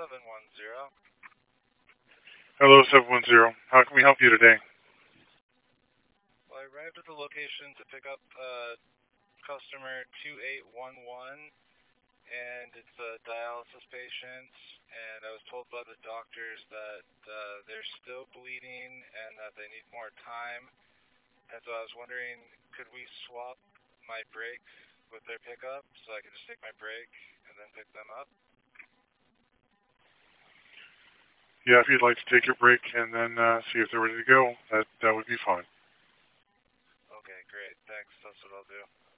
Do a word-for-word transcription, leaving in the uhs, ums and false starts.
seven one zero. Hello, seven one zero. How can we help you today? Well, I arrived at the location to pick up uh, customer two eight one one, and it's a dialysis patient, and I was told by the doctors that uh, they're still bleeding and that they need more time. And so I was wondering, could we swap my break with their pickup so I could just take my break and then pick them up? Yeah, if you'd like to take your break and then uh, see if they're ready to go, that that would be fine. Okay, great. Thanks. That's what I'll do.